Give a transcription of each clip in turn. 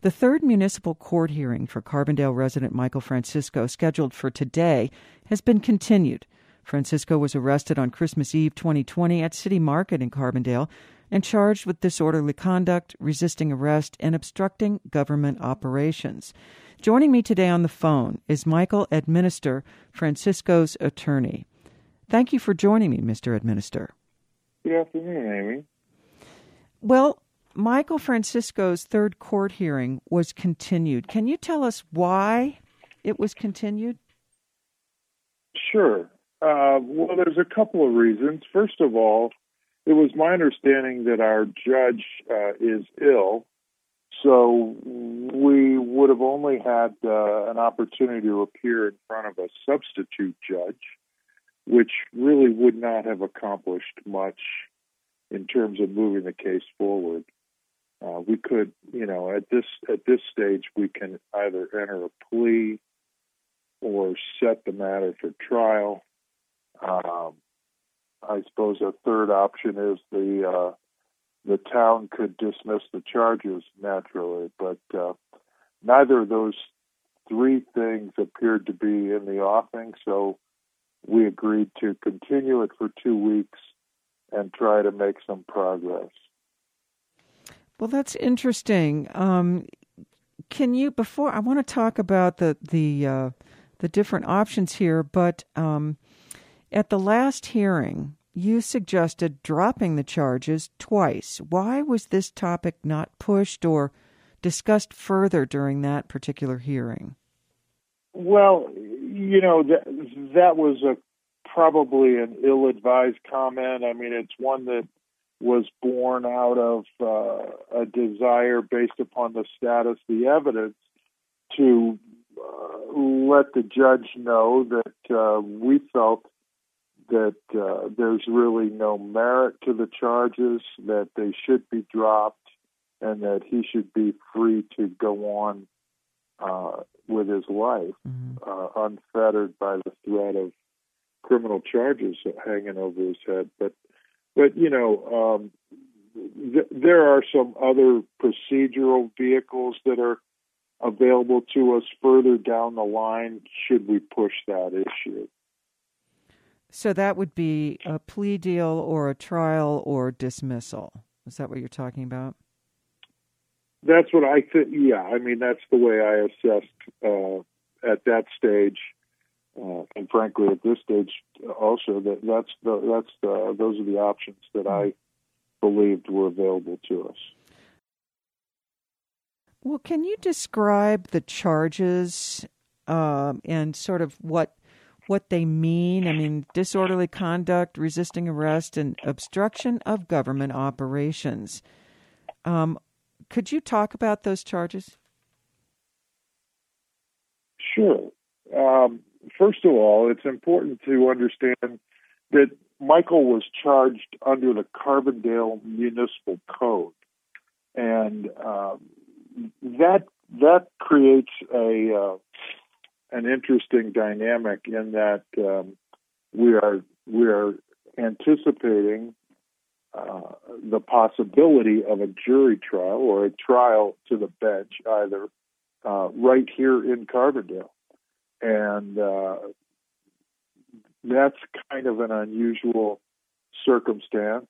The third municipal court hearing for Carbondale resident Michael Francisco, scheduled for today, has been continued. Francisco was arrested on Christmas Eve 2020 at City Market in Carbondale and charged with disorderly conduct, resisting arrest, and obstructing government operations. Joining me today on the phone is Michael Edminister, Francisco's attorney. Thank you for joining me, Mr. Edminister. Good afternoon, Amy. Well, Michael Francisco's third court hearing was continued. Can you tell us why it was continued? Sure. Well, there's a couple of reasons. First of all, it was my understanding that our judge is ill, so we would have only had an opportunity to appear in front of a substitute judge, which really would not have accomplished much in terms of moving the case forward. We could, at this stage, we can either enter a plea or set the matter for trial. I suppose a third option is the town could dismiss the charges naturally, but neither of those three things appeared to be in the offing, so we agreed to continue it for 2 weeks and try to make some progress. Well, that's interesting. Can you, before I want to talk about the different options here, but at the last hearing, you suggested dropping the charges twice. Why was this topic not pushed or discussed further during that particular hearing? Well, that was probably an ill-advised comment. I mean, it's one that was born out of a desire based upon the status of the evidence to let the judge know that we felt that there's really no merit to the charges, that they should be dropped, and that he should be free to go on with his life, unfettered by the threat of criminal charges hanging over his head. But there are some other procedural vehicles that are available to us further down the line should we push that issue. So that would be a plea deal or a trial or dismissal. Is that what you're talking about? That's what I think. Yeah, I mean, that's the way I assessed at that stage. And frankly, at this stage, also those are the options that I believed were available to us. Well, can you describe the charges and sort of what they mean? I mean, disorderly conduct, resisting arrest, and obstruction of government operations. Could you talk about those charges? Sure. First of all, it's important to understand that Michael was charged under the Carbondale Municipal Code, and that creates an interesting dynamic in that we are anticipating the possibility of a jury trial or a trial to the bench, either right here in Carbondale. And that's kind of an unusual circumstance.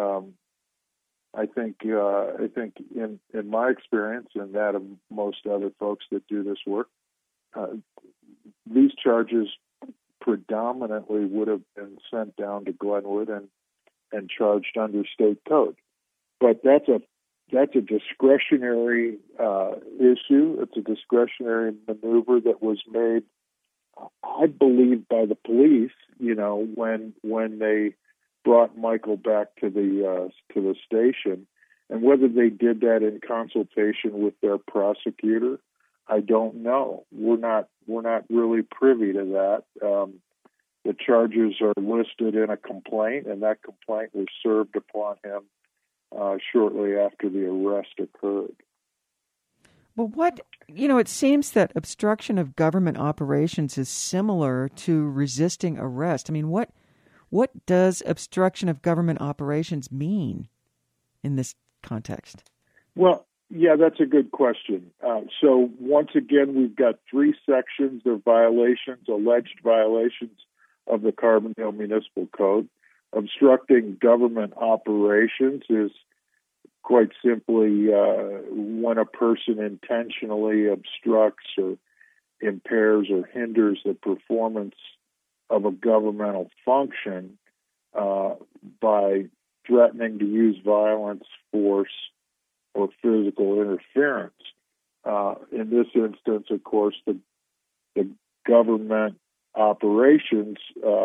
I think in my experience and that of most other folks that do this work, these charges predominantly would have been sent down to Glenwood and charged under state code. But that's a discretionary issue. It's a discretionary maneuver that was made, I believe, by the police. When they brought Michael back to the station, and whether they did that in consultation with their prosecutor, I don't know. We're not really privy to that. The charges are listed in a complaint, and that complaint was served upon him shortly after the arrest occurred. Well, it seems that obstruction of government operations is similar to resisting arrest. I mean, what does obstruction of government operations mean in this context? Well, Yeah, that's a good question. So once again, we've got three sections of violations, alleged violations of the Carbondale Municipal Code. Obstructing government operations is quite simply when a person intentionally obstructs or impairs or hinders the performance of a governmental function by threatening to use violence, force, or physical interference. In this instance, of course, the government operations,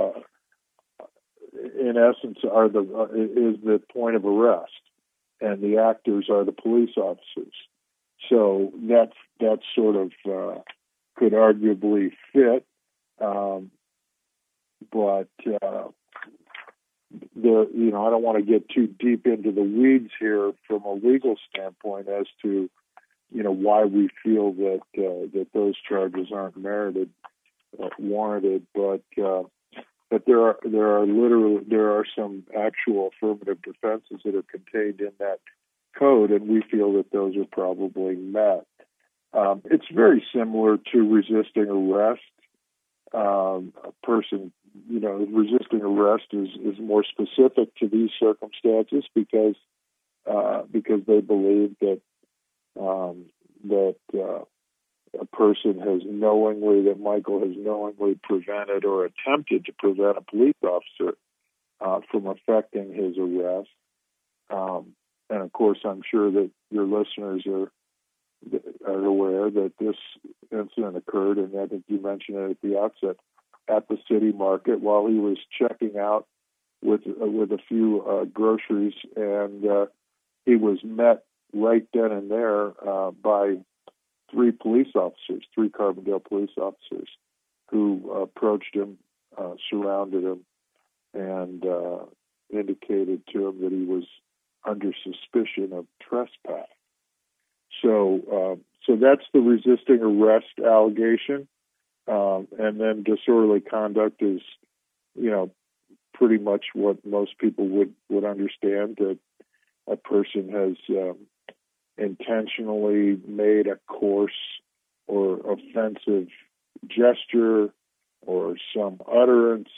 in essence, is the point of arrest, and the actors are the police officers. So that sort of could arguably fit, but I don't want to get too deep into the weeds here from a legal standpoint as to, why we feel that those charges aren't warranted. But there are some actual affirmative defenses that are contained in that code, and we feel that those are probably met. It's very similar to resisting arrest. A person, resisting arrest is more specific to these circumstances because they believe that a person Michael has knowingly prevented or attempted to prevent a police officer from effecting his arrest. And of course, I'm sure that your listeners are aware that this incident occurred, and I think you mentioned it at the outset, at the city market while he was checking out with a few groceries, and he was met right then and there by three Carbondale police officers, who approached him, surrounded him, and indicated to him that he was under suspicion of trespass. So that's the resisting arrest allegation, and then disorderly conduct is, pretty much what most people would understand, that a person has intentionally made a coarse or offensive gesture or some utterance,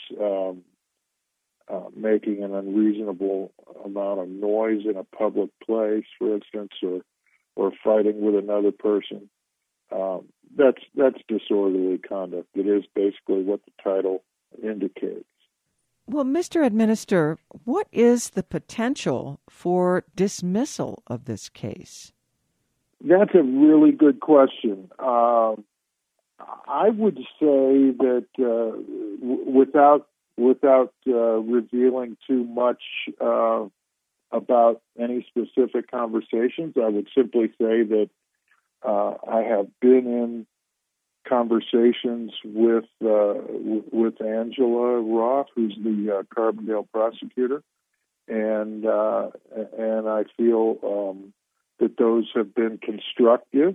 making an unreasonable amount of noise in a public place, for instance, or fighting with another person. That's disorderly conduct. It is basically what the title indicates. Well, Mr. Administrator, what is the potential for dismissal of this case? That's a really good question. I would say that without revealing too much about any specific conversations, I would simply say that I have been in conversations with Angela Roth, who's the Carbondale prosecutor, and I feel that those have been constructive.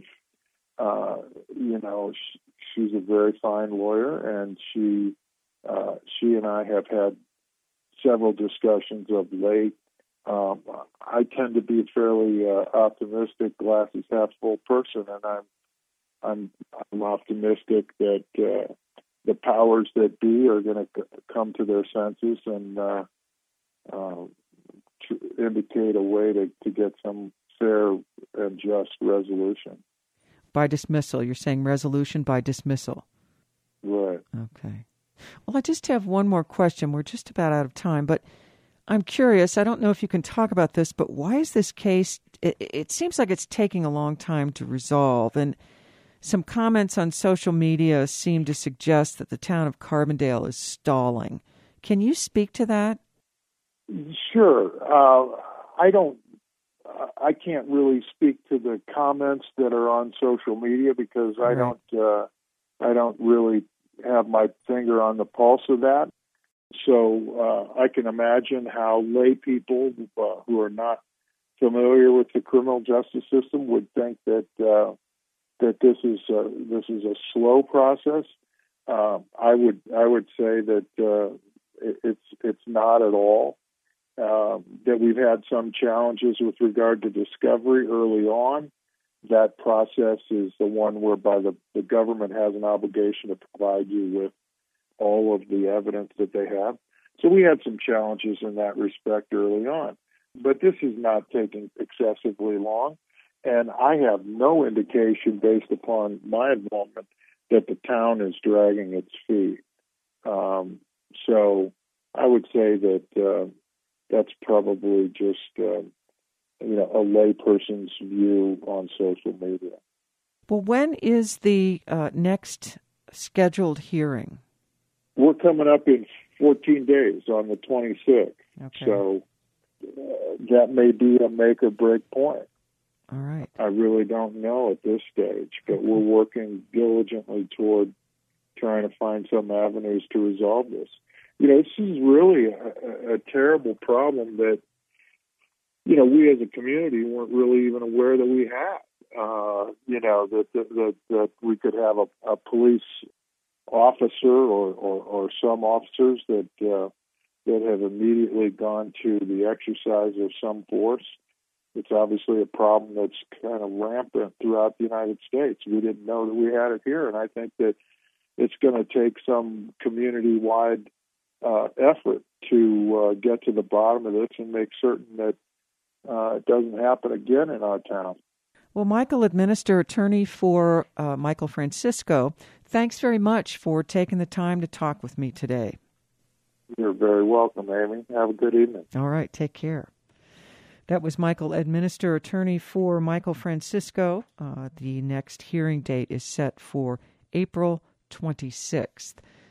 She's a very fine lawyer, and she and I have had several discussions of late. I tend to be a fairly optimistic, glasses half full person, and I'm optimistic that the powers that be are going to come to their senses and to indicate a way to get some fair and just resolution. By dismissal, you're saying resolution by dismissal. Right. Okay. Well, I just have one more question. We're just about out of time, but I'm curious. I don't know if you can talk about this, but why is this case, it seems like it's taking a long time to resolve, and some comments on social media seem to suggest that the town of Carbondale is stalling. Can you speak to that? Sure. I can't really speak to the comments that are on social media because I don't really have my finger on the pulse of that. So I can imagine how lay people who are not familiar with the criminal justice system would think that this is a slow process. I would say that it's not at all. That we've had some challenges with regard to discovery early on, that process is the one whereby the government has an obligation to provide you with all of the evidence that they have. So we had some challenges in that respect early on. But this is not taking excessively long. And I have no indication, based upon my involvement, that the town is dragging its feet. So I would say that that's probably just a layperson's view on social media. Well, when is the next scheduled hearing? We're coming up in 14 days on the 26th. Okay. So that may be a make or break point. All right. I really don't know at this stage, but we're working diligently toward trying to find some avenues to resolve this. This is really a terrible problem that, we as a community weren't really even aware that we had. That we could have a police officer or some officers that have immediately gone to the exercise of some force. It's obviously a problem that's kind of rampant throughout the United States. We didn't know that we had it here, and I think that it's going to take some community-wide effort to get to the bottom of this and make certain that it doesn't happen again in our town. Well, Michael, Administrator Attorney for Michael Francisco, thanks very much for taking the time to talk with me today. You're very welcome, Amy. Have a good evening. All right, take care. That was Michael, Administrator Attorney for Michael Francisco. The next hearing date is set for April 26th.